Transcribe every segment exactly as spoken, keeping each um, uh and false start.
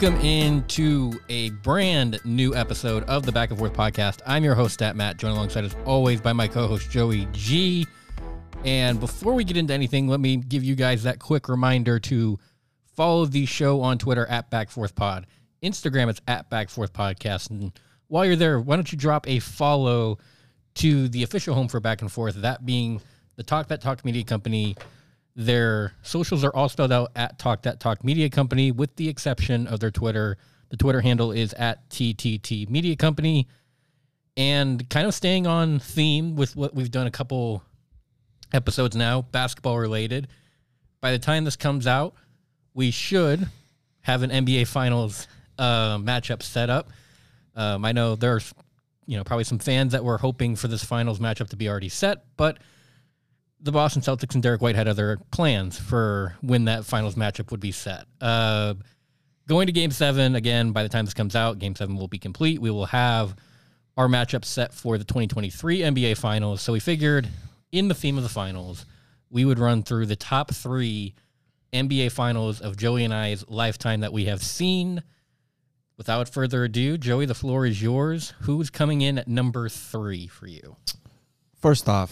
Welcome into a brand new episode of the Back and Forth Podcast. I'm your host, Stat Matt, joined alongside as always by my co-host, Joey G. And before we get into anything, let me give you guys that quick reminder to follow the show on Twitter at Back Forth Pod. Instagram is at Back Forth Podcast. And while you're there, why don't you drop a follow to the official home for Back and Forth, that being the Talk That Talk Media Company. Their socials are all spelled out at Talk That Talk Media Company, with the exception of their Twitter. The Twitter handle is at T T T Media Company. And kind of staying on theme with what we've done a couple episodes now, basketball related. By the time this comes out, we should have an N B A Finals uh, matchup set up. Um, I know there's, you know, probably some fans that were hoping for this Finals matchup to be already set, but the Boston Celtics and Derek White had other plans for when that Finals matchup would be set. Uh, going to Game seven, again, by the time this comes out, Game seven will be complete. We will have our matchup set for the twenty twenty-three N B A Finals. So we figured, in the theme of the Finals, we would run through the top three N B A Finals of Joey and I's lifetime that we have seen. Without further ado, Joey, the floor is yours. Who's coming in at number three for you? First off,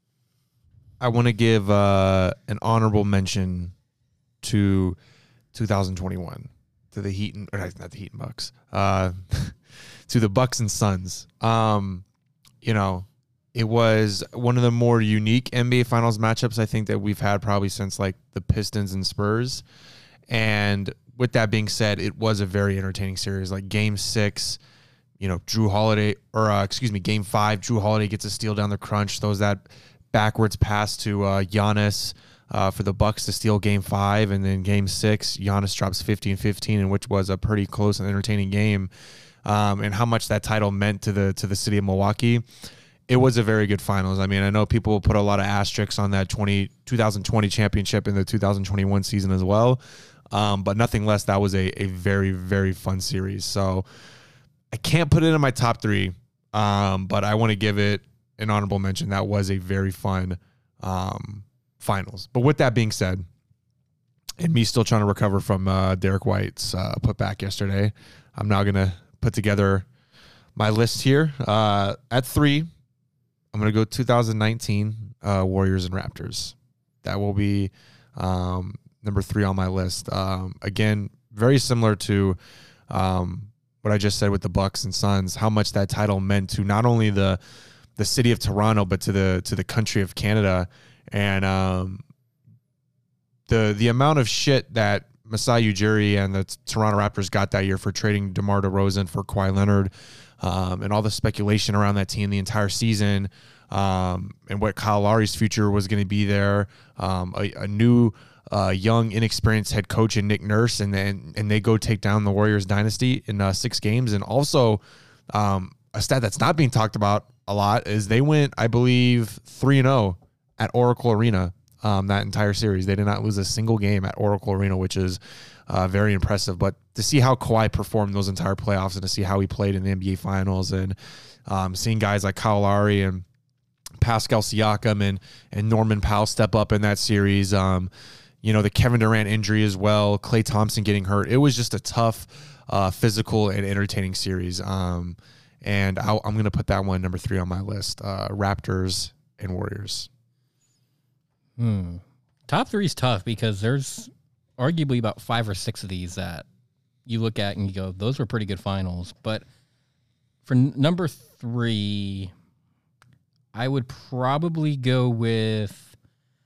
I want to give uh, an honorable mention to two thousand twenty-one, to the Heat and, or not the Heat and Bucks, uh, to the Bucks and Suns. Um, you know, it was one of the more unique N B A Finals matchups I think that we've had probably since like the Pistons and Spurs. And with that being said, it was a very entertaining series. Like Game Six, you know, Drew Holiday, or uh, excuse me, Game Five, Drew Holiday gets a steal down the crunch, throws that backwards pass to uh, Giannis uh, for the Bucks to steal Game Five, and then Game Six, Giannis drops fifty and fifteen, in which was a pretty close and entertaining game. Um, and how much that title meant to the to the city of Milwaukee. It was a very good Finals. I mean, I know people put a lot of asterisks on that twenty twenty championship in the two thousand twenty-one season as well, um, but nothing less. That was a a very very fun series. So I can't put it in my top three, um, but I want to give it an honorable mention. That was a very fun um, Finals. But with that being said, and me still trying to recover from uh, Derek White's uh, putback yesterday, I'm now going to put together my list here. Uh, at three, I'm going to go two thousand nineteen uh, Warriors and Raptors. That will be um, number three on my list. Um, again, very similar to um, what I just said with the Bucks and Suns, how much that title meant to not only the the city of Toronto, but to the to the country of Canada. And um, the the amount of shit that Masai Ujiri and the Toronto Raptors got that year for trading DeMar DeRozan for Kawhi Leonard, um, and all the speculation around that team the entire season, um, and what Kyle Lowry's future was going to be there, um, a, a new uh, young, inexperienced head coach in Nick Nurse, and then and they go take down the Warriors dynasty in uh, six games. And also um, a stat that's not being talked about a lot is they went, I believe, three and oh at Oracle Arena um, that entire series. They did not lose a single game at Oracle Arena, which is uh, very impressive. But to see how Kawhi performed those entire playoffs and to see how he played in the N B A Finals, and um, seeing guys like Kyle Lowry and Pascal Siakam and, and Norman Powell step up in that series, um, you know, the Kevin Durant injury as well, Klay Thompson getting hurt. It was just a tough, uh, physical and entertaining series. Um, And I'll, I'm going to put that one number three on my list, uh, Raptors and Warriors. Hmm. Top three is tough because there's arguably about five or six of these that you look at and you go, those were pretty good Finals. But for n- number three, I would probably go with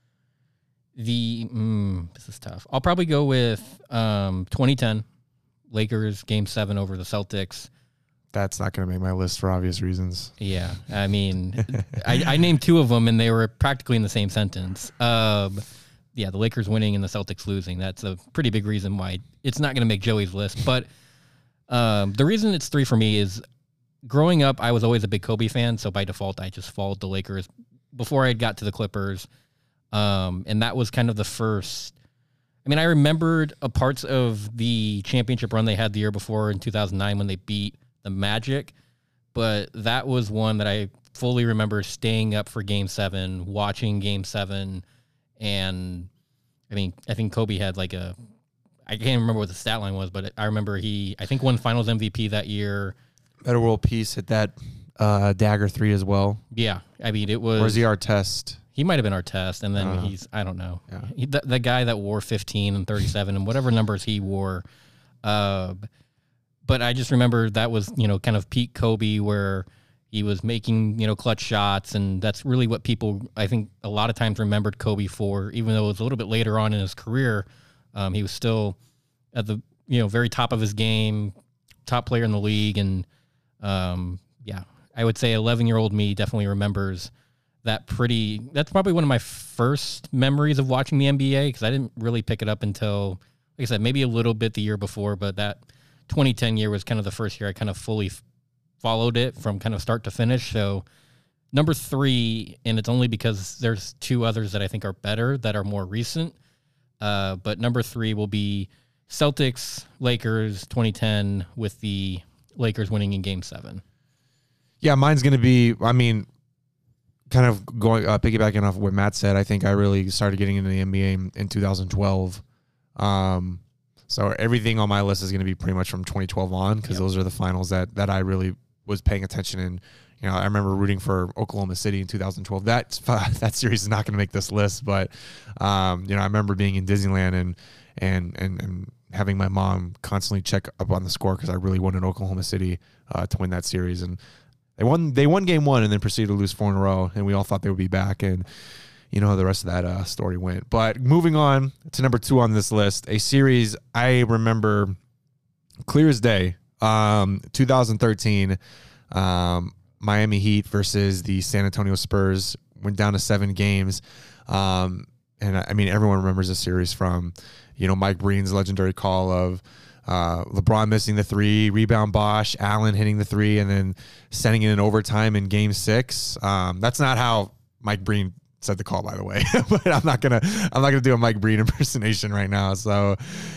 the, mm, this is tough. I'll probably go with um, twenty ten Lakers Game seven over the Celtics. That's not going to make my list for obvious reasons. Yeah, I mean, I, I named two of them, and they were practically in the same sentence. Um, yeah, the Lakers winning and the Celtics losing. That's a pretty big reason why it's not going to make Joey's list. But um, the reason it's three for me is growing up, I was always a big Kobe fan, so by default, I just followed the Lakers before I got to the Clippers. Um, and that was kind of the first. I mean, I remembered a parts of the championship run they had the year before in two thousand nine when they beat the Magic, but that was one that I fully remember staying up for Game seven, watching Game seven, and I mean, I think Kobe had like a I can't remember what the stat line was, but I remember he, I think, won Finals M V P that year. Better World Peace hit that uh, dagger three as well. Yeah, I mean it was. Or is he our test? He might have been our test, and then I he's I don't know. Yeah. He, the, the guy that wore fifteen and thirty-seven and whatever numbers he wore. Uh, but I just remember that was, you know, kind of peak Kobe, where he was making, you know, clutch shots, and that's really what people, I think, a lot of times remembered Kobe for, even though it was a little bit later on in his career. Um, he was still at the, you know, very top of his game, top player in the league, and um, yeah, I would say eleven-year-old me definitely remembers that pretty. That's probably one of my first memories of watching the N B A, because I didn't really pick it up until, like I said, maybe a little bit the year before, but that twenty ten year was kind of the first year I kind of fully f- followed it from kind of start to finish. So number three, and it's only because there's two others that I think are better that are more recent. Uh, but number three will be Celtics, Lakers, twenty ten, with the Lakers winning in Game Seven. Yeah, mine's going to be, I mean, kind of going, uh, piggybacking off what Matt said, I think I really started getting into the N B A in, in two thousand twelve. Um, so everything on my list is going to be pretty much from twenty twelve on, because yep. those are the finals that, that I really was paying attention in. You know, I remember rooting for Oklahoma City in two thousand twelve. That that series is not going to make this list, but um, you know, I remember being in Disneyland and and and and having my mom constantly check up on the score, because I really wanted Oklahoma City uh, to win that series, and they won. They won game one and then proceeded to lose four in a row, and we all thought they would be back. And you know how the rest of that uh, story went. But moving on to number two on this list, a series I remember clear as day. Um, two thousand thirteen. Um, Miami Heat versus the San Antonio Spurs, went down to seven games. Um, and I mean, everyone remembers this series from, you know, Mike Breen's legendary call of uh, LeBron missing the three, rebound Bosh, Allen hitting the three, and then sending it in overtime in game six. Um, that's not how Mike Breen said the call, by the way, but I'm not going to, I'm not going to do a Mike Breen impersonation right now. So,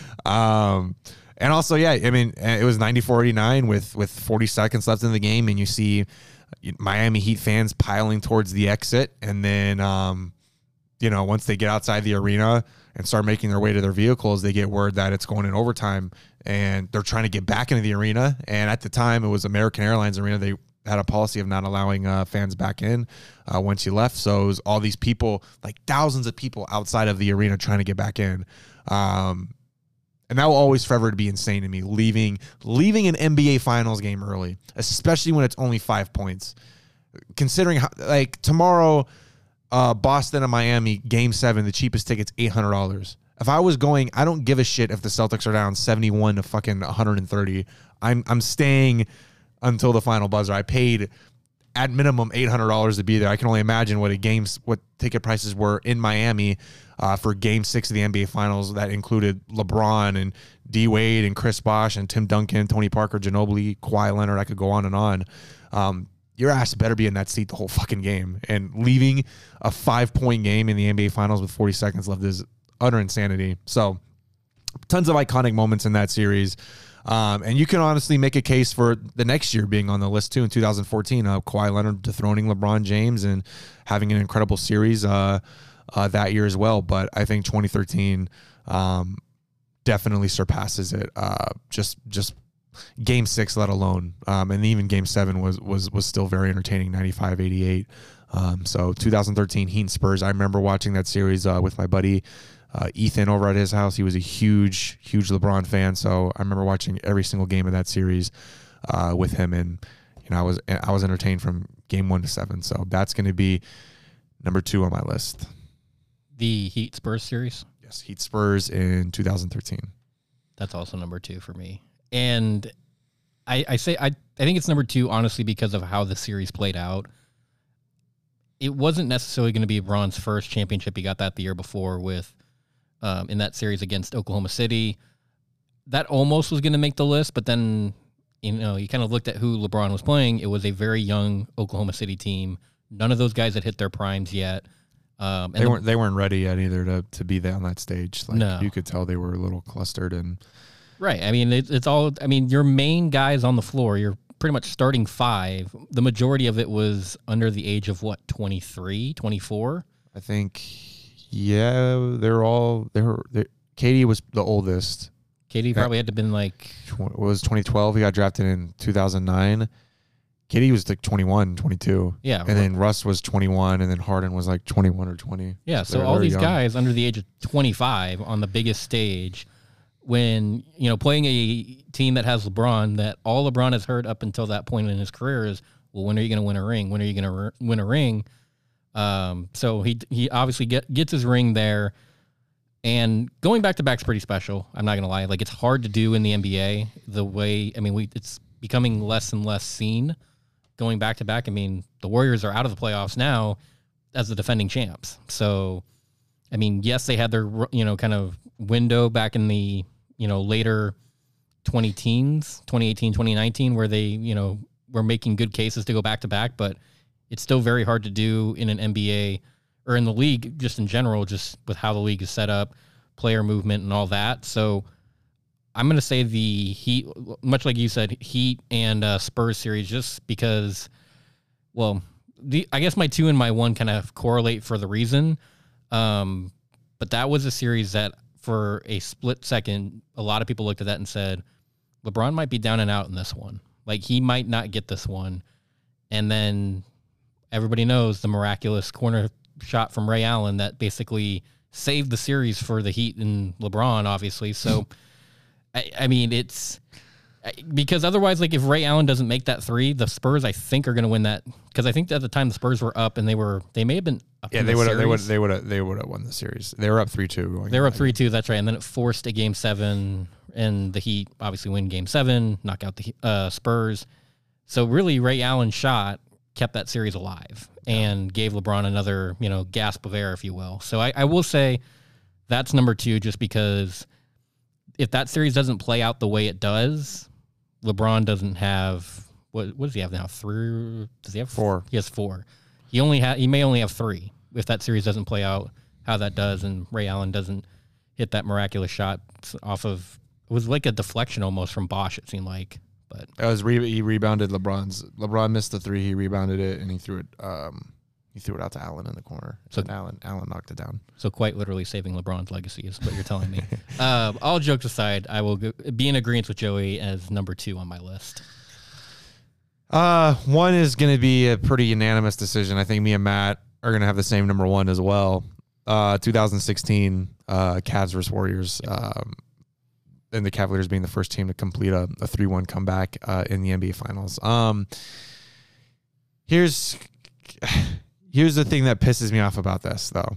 um, and also, yeah, I mean, it was ninety-four eighty-nine with, with forty seconds left in the game, and you see Miami Heat fans piling towards the exit. And then, um, you know, once they get outside the arena and start making their way to their vehicles, they get word that it's going in overtime, and they're trying to get back into the arena. And at the time, it was American Airlines Arena. They had a policy of not allowing uh, fans back in uh, once you left. So it was all these people, like thousands of people outside of the arena trying to get back in. Um, And that will always forever be insane to me, leaving leaving an N B A Finals game early, especially when it's only five points. Considering, how, like, tomorrow, uh, Boston and Miami, game seven, the cheapest ticket's eight hundred dollars. If I was going, I don't give a shit if the Celtics are down seventy-one to fucking one hundred thirty. I'm I'm staying until the final buzzer. I paid at minimum eight hundred dollars to be there. I can only imagine what a games, what ticket prices were in Miami uh, for game six of the N B A Finals. That included LeBron and D Wade and Chris Bosh and Tim Duncan, Tony Parker, Ginobili, Kawhi Leonard. I could go on and on. Um, your ass better be in that seat the whole fucking game. And leaving a five-point game in the N B A Finals with forty seconds left is utter insanity. So tons of iconic moments in that series. Um, and you can honestly make a case for the next year being on the list too. In two thousand fourteen, uh, Kawhi Leonard dethroning LeBron James and having an incredible series uh, uh, that year as well. But I think twenty thirteen um, definitely surpasses it. Uh, just just game six, let alone, um, and even game seven was was was still very entertaining. ninety-five eighty-eight. Um, so two thousand thirteen Heat and Spurs. I remember watching that series uh, with my buddy Uh, Ethan over at his house. He was a huge, huge LeBron fan, so I remember watching every single game of that series uh, with him, and you know I was I was entertained from game one to seven. So that's going to be number two on my list. The Heat Spurs series. Yes, Heat Spurs in two thousand thirteen. That's also number two for me, and I, I say I I think it's number two honestly because of how the series played out. It wasn't necessarily going to be LeBron's first championship. He got that the year before with. Um, in that series against Oklahoma City. That almost was going to make the list, but then, you know, you kind of looked at who LeBron was playing. It was a very young Oklahoma City team. None of those guys had hit their primes yet. Um, and they weren't they weren't ready yet either to to be there on that stage. Like, no. You could tell they were a little clustered. And right. I mean, it, it's all, I mean, your main guys on the floor, you're pretty much starting five. The majority of it was under the age of what, twenty-three, twenty-four? I think... Yeah, they're all they're, they're Katie was the oldest. K D probably had to have been like... What was twenty twelve? He got drafted in two thousand nine. K D was like twenty-one, twenty-two. Yeah. And then Russ was twenty-one, and then Harden was like twenty-one or twenty. Yeah, so all these young. guys under the age of twenty-five on the biggest stage, when, you know, playing a team that has LeBron, that all LeBron has heard up until that point in his career is, well, when are you going to win a ring? When are you going to win a ring? Um, so he he obviously get, gets his ring there. And going back to back's pretty special. I'm not going to lie. Like, it's hard to do in the N B A the way, I mean, we it's becoming less and less seen. Going back to back, I mean, the Warriors are out of the playoffs now as the defending champs. So, I mean, yes, they had their, you know, kind of window back in the, you know, later twenty teens, twenty eighteen, twenty nineteen, where they, you know, were making good cases to go back to back, but it's still very hard to do in an N B A or in the league, just in general, just with how the league is set up, player movement and all that. So I'm going to say the Heat, much like you said, Heat and uh, Spurs series, just because, well, the I guess my two and my one kind of correlate for the reason. Um, but that was a series that for a split second, a lot of people looked at that and said, LeBron might be down and out in this one. Like, he might not get this one. And then everybody knows the miraculous corner shot from Ray Allen that basically saved the series for the Heat and LeBron, obviously. So, I, I mean, it's because otherwise, like, if Ray Allen doesn't make that three, the Spurs, I think, are going to win that. Because I think at the time the Spurs were up and they were, they may have been up. Yeah, they would have, they would, they would have, they would have won the series. They were up three two. They were up three two. That's right. And then it forced a game seven, and the Heat obviously win game seven, knock out the uh, Spurs. So really, Ray Allen's shot kept that series alive and gave LeBron another, you know, gasp of air, if you will. So I, I will say that's number two, just because if that series doesn't play out the way it does, LeBron doesn't have, what what does he have now? Three? Does he have four? He has four. He only ha- he may only have three if that series doesn't play out how that does, and Ray Allen doesn't hit that miraculous shot off of, it was like a deflection almost from Bosch, it seemed like. But it was re- he rebounded LeBron's. LeBron missed the three. He rebounded it, and he threw it. Um, he threw it out to Allen in the corner. So Allen, Allen knocked it down. So quite literally saving LeBron's legacy is what you're telling me. uh, all jokes aside, I will go, be in agreement with Joey as number two on my list. Uh, one is going to be a pretty unanimous decision. I think me and Matt are going to have the same number one as well. Uh, two thousand sixteen, uh, Cavs versus Warriors. Yep. Um, and the Cavaliers being the first team to complete a, a three one comeback uh, in the N B A Finals. Um, here's here's the thing that pisses me off about this, though.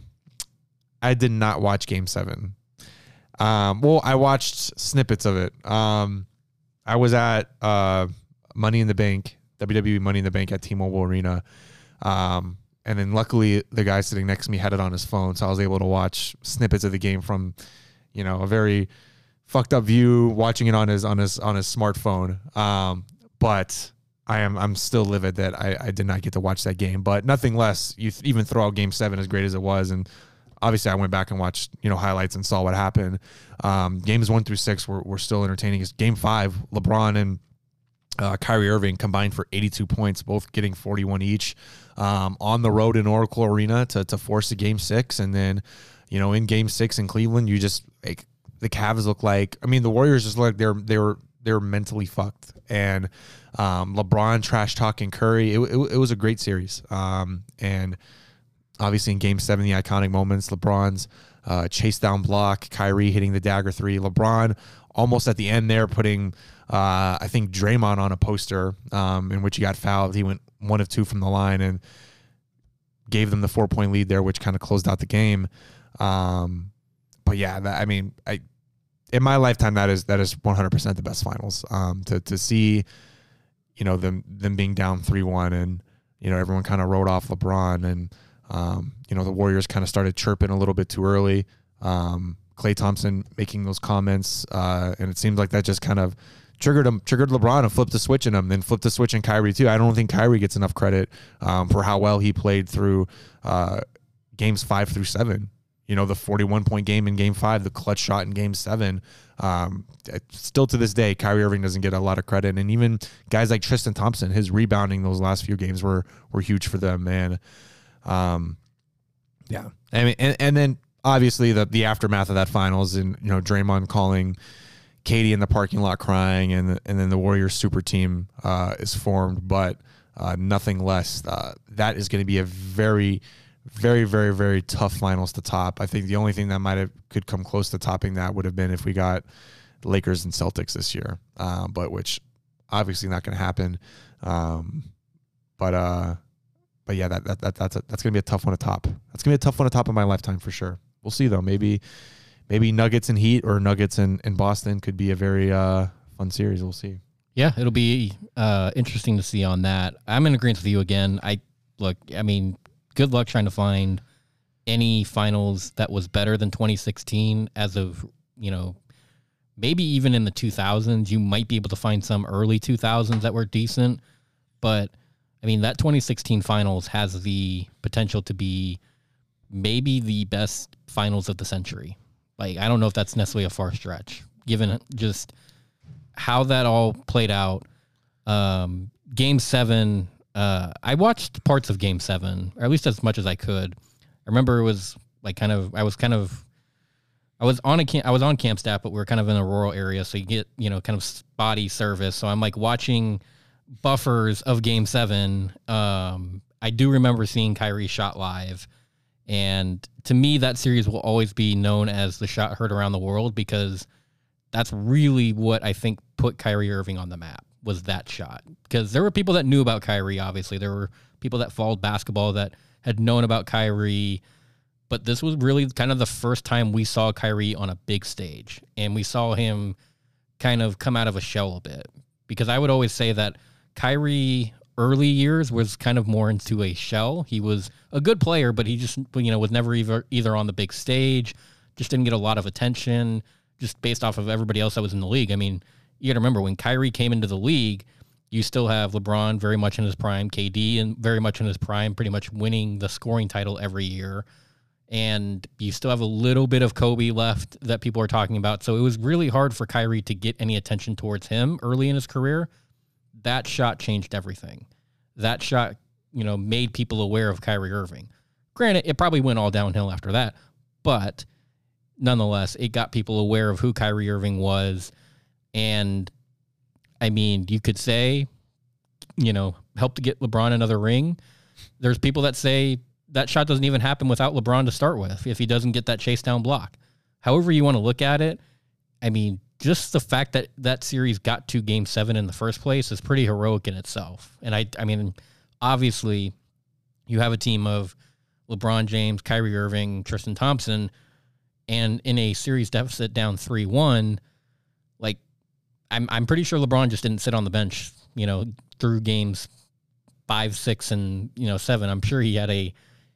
I did not watch Game Seven. Um, well, I watched snippets of it. Um, I was at uh, Money in the Bank, W W E Money in the Bank at T-Mobile Arena, um, and then luckily the guy sitting next to me had it on his phone, so I was able to watch snippets of the game from, you know, a very fucked up view, watching it on his on his on his smartphone. Um, but I am I'm still livid that I, I did not get to watch that game. But nothing less, you th- even throw out Game Seven, as great as it was, and obviously I went back and watched, you know, highlights and saw what happened. Um, games one through six were were still entertaining. Game five, LeBron and uh, Kyrie Irving combined for eighty-two points, both getting forty-one each um, on the road in Oracle Arena to to force a Game Six, and then, you know, in Game Six in Cleveland, you just like, the Cavs look like, I mean, the Warriors just look like they're they were they were mentally fucked, and um, LeBron trash talking Curry. It, it it was a great series, um, and obviously in Game Seven, the iconic moments: LeBron's uh, chase down block, Kyrie hitting the dagger three, LeBron almost at the end there putting uh, I think Draymond on a poster um, in which he got fouled. He went one of two from the line and gave them the four point lead there, which kind of closed out the game. Um, But yeah, that, I mean, I in my lifetime that is that is one hundred percent the best finals. Um, to to see, you know, them them being down three one, and you know everyone kind of wrote off LeBron, and um, you know the Warriors kind of started chirping a little bit too early. Um, Klay Thompson making those comments, uh, and it seemed like that just kind of triggered him, triggered LeBron and flipped the switch in him, then flipped the switch in Kyrie too. I don't think Kyrie gets enough credit um, for how well he played through uh, games five through seven. You know, the forty-one point game in game five, the clutch shot in game seven. Um, still to this day, Kyrie Irving doesn't get a lot of credit. And even guys like Tristan Thompson, his rebounding those last few games were were huge for them, man. Um, yeah. I mean, and, and then obviously the, the aftermath of that finals, and, you know, Draymond calling Katie in the parking lot crying, and and then the Warriors super team uh, is formed, but uh, nothing less. Uh, that is going to be a very, very, very, very tough finals to top. I think the only thing that might have could come close to topping that would have been if we got Lakers and Celtics this year, uh, but which obviously not going to happen. Um, but uh, but yeah, that that, that that's a, that's going to be a tough one to top. That's going to be a tough one to top in my lifetime for sure. We'll see though. Maybe. Maybe Nuggets and Heat or Nuggets and, and Boston could be a very uh, fun series. We'll see. Yeah, it'll be uh, interesting to see on that. I'm in agreement with you again. I look, I mean, good luck trying to find any finals that was better than twenty sixteen as of, you know, maybe even in the two thousands. You might be able to find some early two thousands that were decent. But, I mean, that twenty sixteen finals has the potential to be maybe the best finals of the century. Like, I don't know if that's necessarily a far stretch, given just how that all played out. Um, game seven, uh, I watched parts of game seven, or at least as much as I could. I remember it was like kind of, I was kind of, I was on a camp, I was on camp staff, but we were kind of in a rural area, so you get, you know, kind of spotty service. So I'm like watching buffers of game seven. Um, I do remember seeing Kyrie shot live. And to me, that series will always be known as the shot heard around the world, because that's really what I think put Kyrie Irving on the map, was that shot. Because there were people that knew about Kyrie, obviously. There were people that followed basketball that had known about Kyrie. But this was really kind of the first time we saw Kyrie on a big stage. And we saw him kind of come out of a shell a bit. Because I would always say that Kyrie early years was kind of more into a shell. He was a good player, but he just, you know, was never either, either on the big stage, just didn't get a lot of attention, just based off of everybody else that was in the league. I mean, you got to remember, when Kyrie came into the league, you still have LeBron very much in his prime, K D and very much in his prime, pretty much winning the scoring title every year. And you still have a little bit of Kobe left that people are talking about. So it was really hard for Kyrie to get any attention towards him early in his career. That shot changed everything. That shot, you know, made people aware of Kyrie Irving. Granted, it probably went all downhill after that, but nonetheless, it got people aware of who Kyrie Irving was. And, I mean, you could say, you know, helped to get LeBron another ring. There's people that say that shot doesn't even happen without LeBron to start with, if he doesn't get that chase down block. However you want to look at it, I mean, just the fact that that series got to game seven in the first place is pretty heroic in itself. And I, I mean, obviously you have a team of LeBron James, Kyrie Irving, Tristan Thompson, and in a series deficit down three one, like I'm, I'm pretty sure LeBron just didn't sit on the bench, you know, through games five, six, and, you know, seven. I'm sure he had a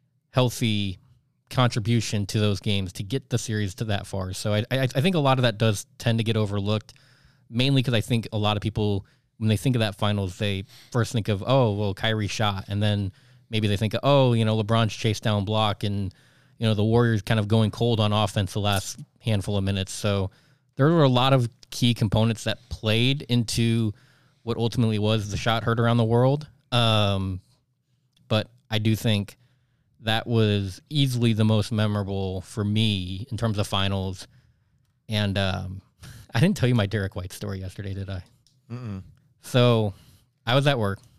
healthy contribution to those games to get the series to that far. So I, I, I think a lot of that does tend to get overlooked, mainly because I think a lot of people, when they think of that finals, they first think of, oh, well, Kyrie shot. And then maybe they think, oh, you know, LeBron's chase down block, and, you know, the Warriors kind of going cold on offense the last handful of minutes. So there were a lot of key components that played into what ultimately was the shot heard around the world. Um, but I do think that was easily the most memorable for me in terms of finals. And um, I didn't tell you my Derek White story yesterday, did I? Mm-mm. So I was at work,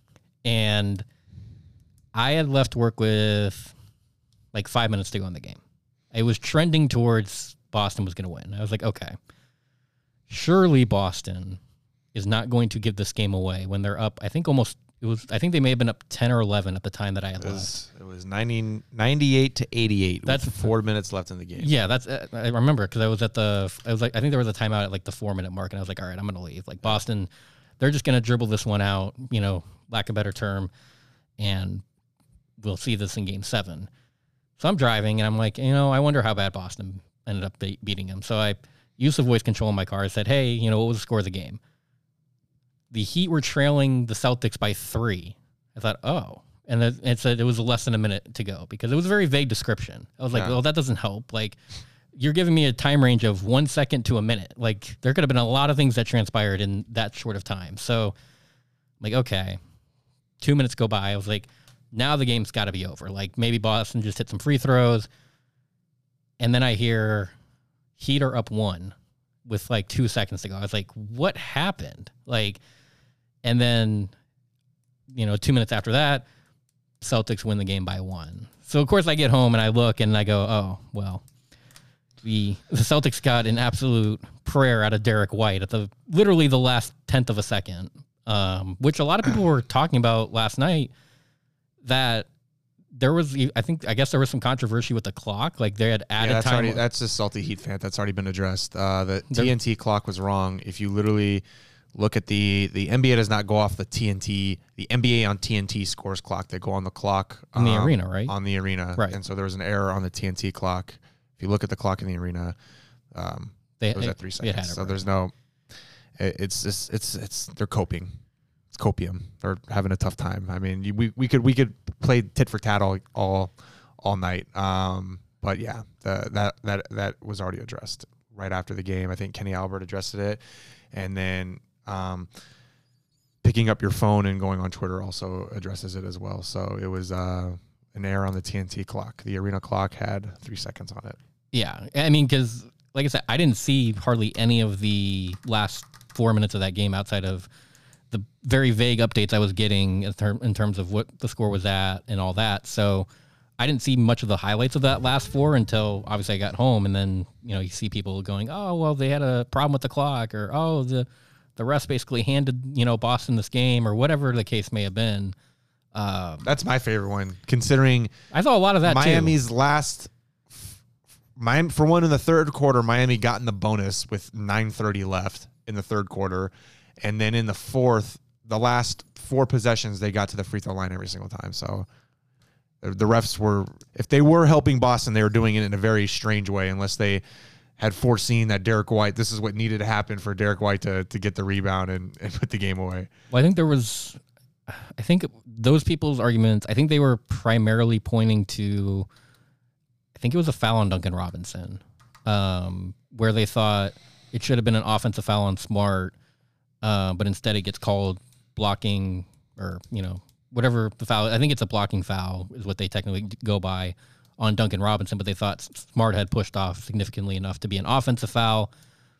and I had left work with like five minutes to go in the game. It was trending towards Boston was going to win. I was like, okay, surely Boston is not going to give this game away when they're up, I think almost, it was, I think they may have been up ten or eleven at the time that I had it was, left. It was ninety, ninety-eight to eighty-eight. That's with four minutes left in the game. Yeah, that's, uh, I remember, because I was at the, I was like, I think there was a timeout at like the four minute mark, and I was like, all right, I'm going to leave. Like, Boston, they're just going to dribble this one out, you know, lack of a better term, and we'll see this in game seven. So I'm driving, and I'm like, you know, I wonder how bad Boston ended up be- beating them. So I used the voice control in my car. I said, hey, you know, what was the score of the game? The Heat were trailing the Celtics by three. I thought, oh. And it said it was less than a minute to go, because it was a very vague description. I was like, yeah. Well, that doesn't help. Like, you're giving me a time range of one second to a minute. Like, there could have been a lot of things that transpired in that short of time. So, I'm like, okay. Two minutes go by. I was like, now the game's got to be over. Like, maybe Boston just hit some free throws. And then I hear Heat are up one. with like two seconds to go. I was like, what happened? Like, and then, you know, two minutes after that, Celtics win the game by one. So of course I get home and I look and I go, oh, well, the, the Celtics got an absolute prayer out of Derek White at the literally the last tenth of a second, um, which a lot of people were talking about last night, that there was, I think, I guess there was some controversy with the clock. Like they had added yeah, that's time. Already, that's a salty Heat fan. That's already been addressed. Uh, the They're, T N T clock was wrong. If you literally look at the, the N B A does not go off the T N T, the N B A on T N T scores clock. They go on the clock. In the um, arena, right? On the arena. Right. And so there was an error on the T N T clock. If you look at the clock in the arena, um, they, it was it, at three seconds. It so right. there's no, it, it's just, it's, it's, they're coping. It's copium. They're having a tough time. I mean, you, we, we could, we could play tit for tat all, all, all night. Um, but yeah, the, that, that, that was already addressed right after the game. I think Kenny Albert addressed it. And then, um, picking up your phone and going on Twitter also addresses it as well. So it was, uh, an error on the T N T clock. The arena clock had three seconds on it. Yeah. I mean, cause like I said, I didn't see hardly any of the last four minutes of that game outside of the very vague updates I was getting in, term, in terms of what the score was at and all that. So I didn't see much of the highlights of that last four until obviously I got home. And then, you know, you see people going, oh, well, they had a problem with the clock, or, oh, the, the refs basically handed, you know, Boston this game, or whatever the case may have been. Um, That's my favorite one, considering I saw a lot of that Miami's too. last Miami, for one, in the third quarter, Miami got in the bonus with nine thirty left in the third quarter. And then in the fourth, the last four possessions, they got to the free throw line every single time. So the refs were, if they were helping Boston, they were doing it in a very strange way, unless they had foreseen that Derek White, this is what needed to happen for Derek White to, to get the rebound and, and put the game away. Well, I think there was, I think those people's arguments, I think they were primarily pointing to, I think it was a foul on Duncan Robinson, um, where they thought it should have been an offensive foul on Smart, uh, but instead it gets called blocking, or, you know, whatever the foul. I think it's a blocking foul is what they technically go by on Duncan Robinson, but they thought Smart had pushed off significantly enough to be an offensive foul.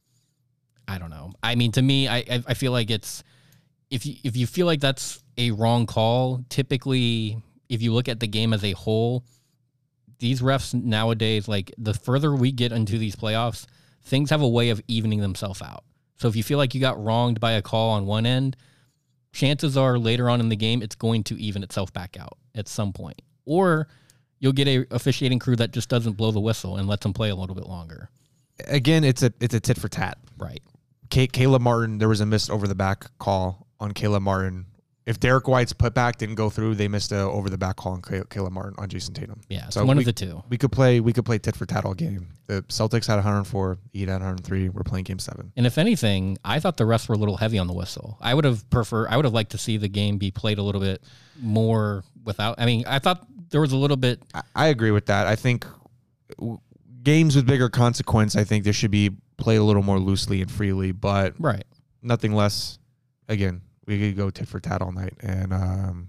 I don't know. I mean, to me, I I feel like it's, if you, if you feel like that's a wrong call, typically, if you look at the game as a whole, these refs nowadays, like the further we get into these playoffs, things have a way of evening themselves out. So if you feel like you got wronged by a call on one end, chances are later on in the game, it's going to even itself back out at some point. Or you'll get a officiating crew that just doesn't blow the whistle and lets them play a little bit longer. Again, it's a it's a tit for tat. Right. Kay, Caleb Martin, there was a missed over the back call on Caleb Martin. If Derek White's putback didn't go through, they missed a over the back call on Caleb Martin on Jason Tatum. Yeah, it's so one we, of the two. We could play we could play tit for tat all game. The Celtics had one hundred four, Heat had one hundred three. We're playing game seven. And if anything, I thought the refs were a little heavy on the whistle. I would have preferred, I would have liked to see the game be played a little bit more without. I mean, I thought there was a little bit. I, I agree with that. I think w- games with bigger consequence, I think they should be played a little more loosely and freely, but Right. nothing less. Again, we could go tit for tat all night, and um,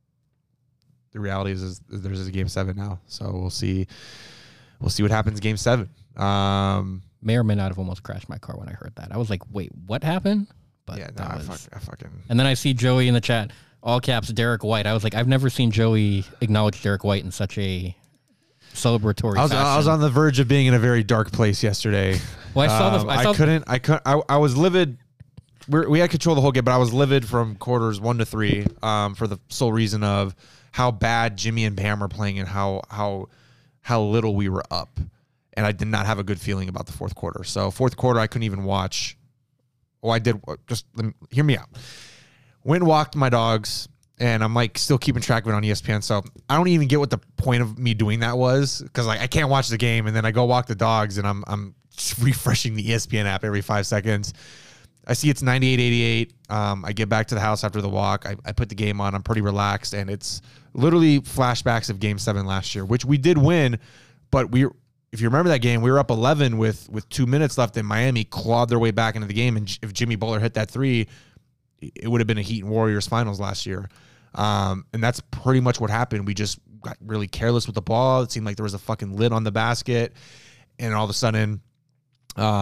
the reality is, is there's a game seven now, so we'll see. We'll see what happens in game seven. Um, May or may not have almost crashed my car when I heard that. I was like, "Wait, what happened?" But yeah, no, that I, was. fuck, I fucking. And then I see Joey in the chat, all caps, Derek White. I was like, I've never seen Joey acknowledge Derek White in such a celebratory. I was fashion. I was on the verge of being in a very dark place yesterday. Well, I saw um, the. I, saw I couldn't. I could. I, I was livid. We're, we had control the whole game, but I was livid from quarters one to three um, for the sole reason of how bad Jimmy and Bam are playing and how how how little we were up, and I did not have a good feeling about the fourth quarter. So fourth quarter, I couldn't even watch. Oh, I did. Just let me, hear me out. Went and walked my dogs, and I'm like still keeping track of it on E S P N. So I don't even get what the point of me doing that was, because like I can't watch the game, and then I go walk the dogs, and I'm I'm just refreshing the E S P N app every five seconds. I see it's ninety-eight eighty-eight. Um, I get back to the house after the walk. I, I put the game on. I'm pretty relaxed, and it's literally flashbacks of Game Seven last year, which we did win. But we, if you remember that game, we were up eleven with with two minutes left, and Miami clawed their way back into the game. And if Jimmy Butler hit that three, it would have been a Heat and Warriors finals last year. Um, and that's pretty much what happened. We just got really careless with the ball. It seemed like there was a fucking lid on the basket, and all of a sudden, um.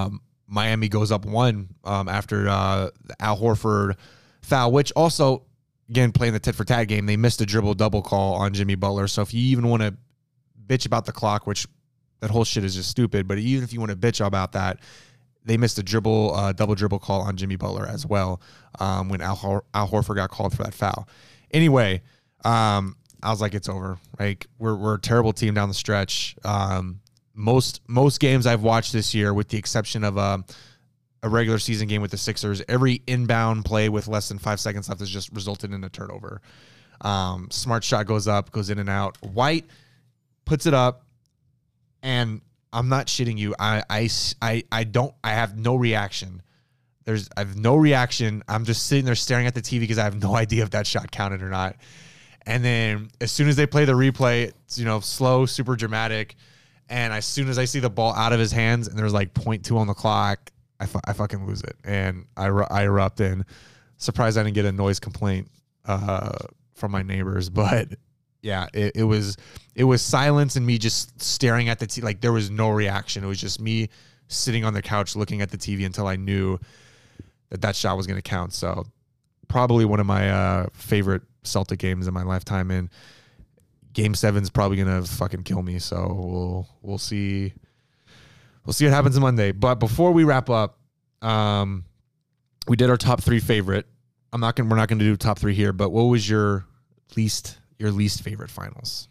Miami goes up one um, after uh, the Al Horford foul, which also, again, playing the tit for tat game, they missed a dribble double call on Jimmy Butler. So if you even want to bitch about the clock, which that whole shit is just stupid, but even if you want to bitch about that, they missed a dribble, uh, double dribble call on Jimmy Butler as well um, when Al, Hor- Al Horford got called for that foul. Anyway, um, I was like, it's over. Like we're we're a terrible team down the stretch. Um, most most games I've watched this year, with the exception of a, a regular season game with the Sixers, every inbound play with less than five seconds left has just resulted in a turnover. Um, smart shot goes up, goes in and out. White puts it up, and I'm not shitting you. I, I, I, I don't, I have no reaction. There's, I have no reaction. I'm just sitting there staring at the T V because I have no idea if that shot counted or not. And then as soon as they play the replay, it's, you know, slow, super dramatic. And as soon as I see the ball out of his hands and there's like point two on the clock, I, fu- I fucking lose it. And I, I erupt in. Surprised I didn't get a noise complaint uh, from my neighbors, but yeah, it, it was it was silence and me just staring at the T V. Like there was no reaction. It was just me sitting on the couch looking at the T V until I knew that that shot was going to count. So probably one of my uh, favorite Celtic games in my lifetime. And Game Seven's probably going to fucking kill me. So we'll we'll see we'll see what happens on Monday. But before we wrap up, um, we did our top three favorite. I'm not gonna we're not going to do top three here. But what was your least your least favorite finals?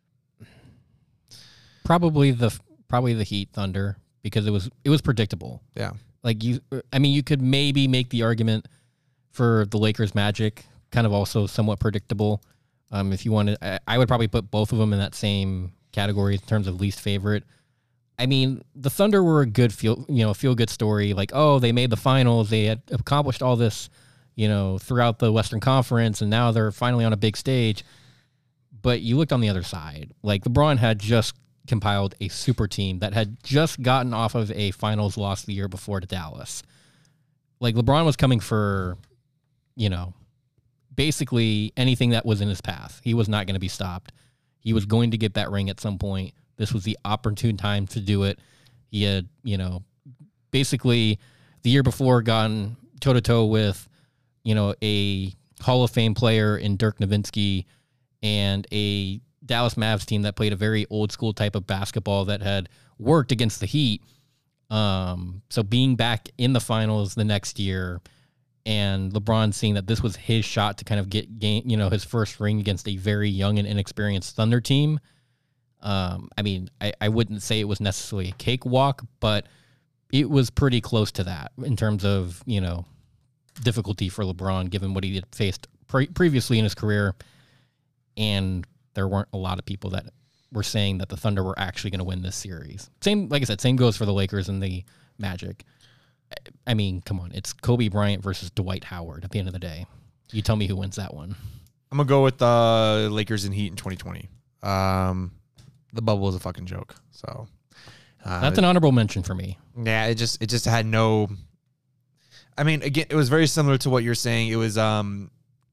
Probably the probably the Heat Thunder, because it was it was predictable. Yeah. Like you I mean you could maybe make the argument for the Lakers Magic, kind of also somewhat predictable. Um if you wanted, I, I would probably put both of them in that same category in terms of least favorite. I mean, the Thunder were a good feel, you know, feel good story, like, oh, they made the finals, they had accomplished all this, you know, throughout the Western Conference, and now they're finally on a big stage. But you looked on the other side. Like, LeBron had just compiled a super team that had just gotten off of a finals loss the year before to Dallas. Like, LeBron was coming for, you know, basically anything that was in his path. He was not going to be stopped. He was going to get that ring at some point. This was the opportune time to do it. He had, you know, basically the year before gone toe-to-toe with, you know, a Hall of Fame player in Dirk Nowitzki, and a Dallas Mavs team that played a very old school type of basketball that had worked against the Heat. Um, so being back in the finals the next year, and LeBron seeing that this was his shot to kind of get game, you know, his first ring against a very young and inexperienced Thunder team. Um, I mean, I, I wouldn't say it was necessarily a cakewalk, but it was pretty close to that in terms of, you know, difficulty for LeBron, given what he had faced pre- previously in his career. And there weren't a lot of people that were saying that the Thunder were actually going to win this series. Same, like I said, same goes for the Lakers and the Magic. I mean, come on, it's Kobe Bryant versus Dwight Howard at the end of the day. You tell me who wins that one. I'm gonna go with the uh, Lakers and Heat in twenty twenty. Um, the bubble was a fucking joke. So uh, that's an honorable mention for me. Yeah, it just it just had no. I mean, again, it was very similar to what you're saying. It was um.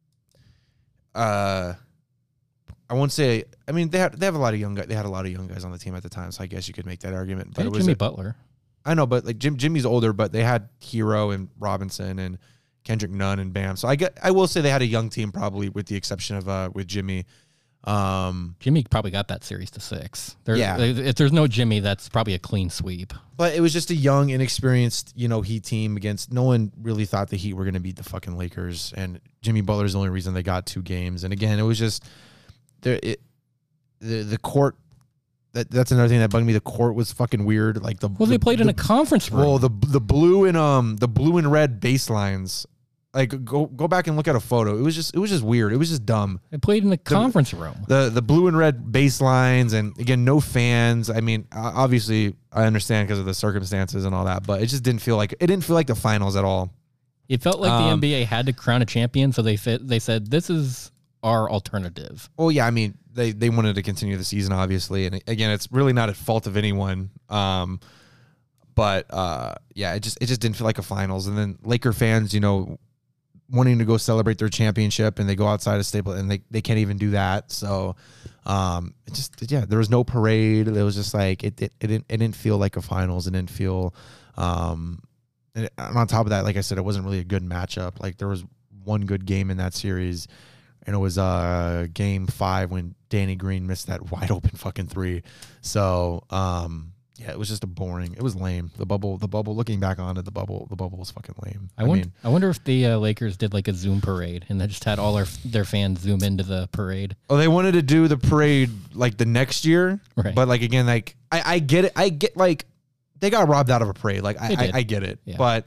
Uh. I won't say. I mean, they had they have a lot of young guys. They had a lot of young guys on the team at the time, so I guess you could make that argument. But it was Jimmy a, Butler. I know, but like Jim, Jimmy's older, but they had Hero and Robinson and Kendrick Nunn and Bam. So I get. I will say they had a young team, probably with the exception of uh with Jimmy. Um, Jimmy probably got that series to six. There, yeah. If there's no Jimmy, that's probably a clean sweep. But it was just a young, inexperienced, you know, Heat team against. No one really thought the Heat were going to beat the fucking Lakers, and Jimmy Butler's the only reason they got two games. And again, it was just there. It. The the court, that that's another thing that bugged me. The court was fucking weird. Like the well, the, they played the, in a conference room. Well, the the blue and um the blue and red baselines. Like go go back and look at a photo. It was just it was just weird. It was just dumb. They played in a conference the, room. The the blue and red baselines, and again, no fans. I mean, obviously, I understand because of the circumstances and all that, but it just didn't feel like it didn't feel like the finals at all. It felt like um, the N B A had to crown a champion, so they fit, they said this is our alternative. Well, yeah, I mean, they, they wanted to continue the season, obviously. And again, it's really not at fault of anyone. Um, but uh, yeah, it just it just didn't feel like a finals. And then Laker fans, you know, wanting to go celebrate their championship, and they go outside of Staples, and they, they can't even do that. So um, it just, yeah, there was no parade. It was just like, it, it, it, didn't, it didn't feel like a finals. It didn't feel, um, and on top of that, like I said, it wasn't really a good matchup. Like there was one good game in that series, and it was uh game five when Danny Green missed that wide open fucking three. So um yeah, it was just a boring. It was lame. The bubble, the bubble. Looking back on it, the bubble, the bubble was fucking lame. I, I wonder, mean, I wonder if the uh, Lakers did like a Zoom parade and they just had all our, their fans zoom into the parade. oh, they wanted to do the parade like the next year, Right. but like again, like I, I get it. I get like they got robbed out of a parade. Like I, I, I get it, Yeah. but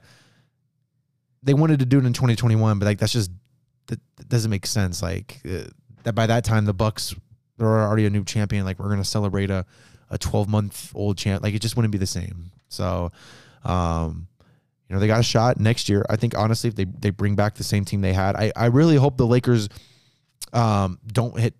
they wanted to do it in twenty twenty-one. But like that's just that, that doesn't make sense. Like uh, that by that time the Bucks they're already a new champion. Like we're gonna celebrate a. a twelve month old champ. Like it just wouldn't be the same. So, um, you know, they got a shot next year. I think honestly, if they, they bring back the same team they had, I, I really hope the Lakers, um, don't hit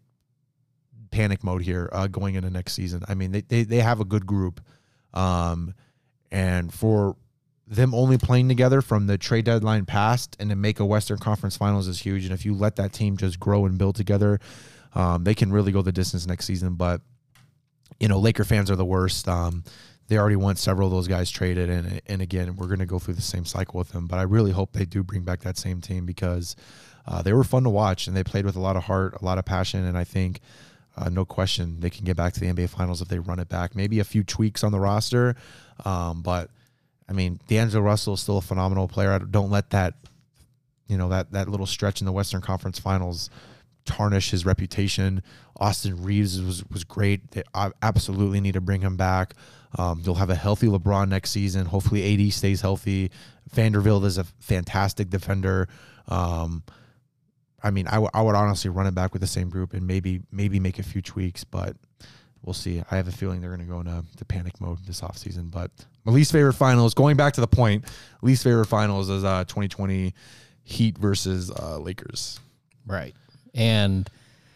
panic mode here, uh, going into next season. I mean, they, they, they have a good group. Um, and for them only playing together from the trade deadline past and to make a Western Conference Finals is huge. And if you let that team just grow and build together, um, they can really go the distance next season. But you know, Laker fans are the worst. Um, they already want several of those guys traded, and and again, we're going to go through the same cycle with them. But I really hope they do bring back that same team because uh, they were fun to watch, and they played with a lot of heart, a lot of passion, and I think, uh, no question, they can get back to the N B A Finals if they run it back. Maybe a few tweaks on the roster, um, but, I mean, D'Angelo Russell is still a phenomenal player. I don't let that, you know, that that little stretch in the Western Conference Finals tarnish his reputation. Austin Reeves was was great. They absolutely need to bring him back. Um, they'll have a healthy LeBron next season. Hopefully A D stays healthy. Vanderbilt is a fantastic defender. Um, I mean, I, w- I would honestly run it back with the same group and maybe maybe make a few tweaks, but we'll see. I have a feeling they're going to go into the panic mode this offseason. But my least favorite finals, going back to the point, least favorite finals is uh, twenty twenty Heat versus uh, Lakers. Right. And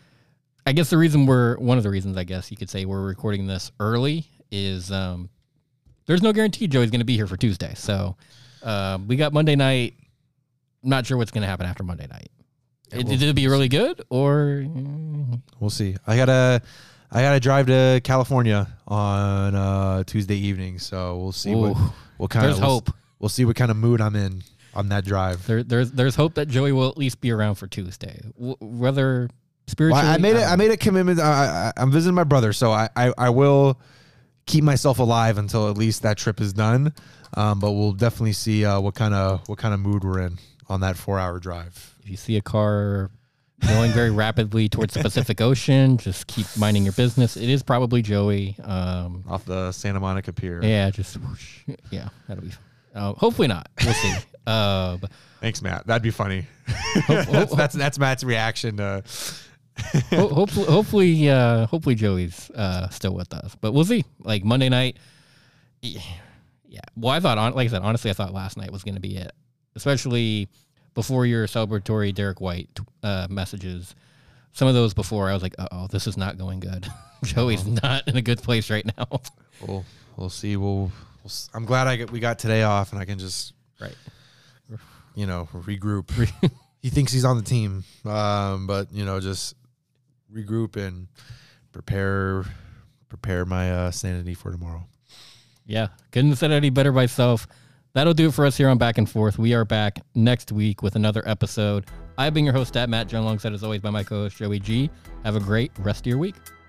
I guess the reason we're, one of the reasons I guess you could say we're recording this early is um, there's no guarantee Joey's going to be here for Tuesday. So uh, we got Monday night. I'm not sure what's going to happen after Monday night. Yeah, it, we'll, did it be really good or? We'll see. I gotta, I gotta drive to California on uh, Tuesday evening, so we'll see Ooh, what what kind there's of we'll, hope. We'll see what kind of mood I'm in on that drive. There, there's there's hope that Joey will at least be around for Tuesday, w- whether spiritually. Well, I made it. I um, made a commitment. I, I, I'm visiting my brother, so I, I, I will keep myself alive until at least that trip is done. Um, but we'll definitely see uh, what kind of what kind of mood we're in on that four hour drive. If you see a car going very rapidly towards the Pacific Ocean, just keep minding your business. It is probably Joey. Um, Off the Santa Monica Pier. yeah, just whoosh. Yeah, that'll be. Uh, hopefully not. We'll see. Uh, but Thanks, Matt. That'd be funny. Hope- that's, hope- that's that's Matt's reaction to. ho- hopefully, hopefully, uh, hopefully Joey's uh, still with us. But we'll see. Like Monday night. Yeah. yeah. Well, I thought, on, like I said, honestly, I thought last night was going to be it, especially before your celebratory Derek White uh, messages. Some of those before, I was like, uh-oh, this is not going good. Joey's not in a good place right now. We'll we'll see. We'll. we'll s- I'm glad I get, we got today off and I can just Right. you know regroup. He thinks he's on the team, um, but you know just regroup and prepare prepare my uh, sanity for tomorrow. Yeah, couldn't have said it any better myself. That'll do it for us here on Back and Forth. We are back next week with another episode. I've been your host, at Matt John, alongside as always by my co-host, Joey G. Have a great rest of your week.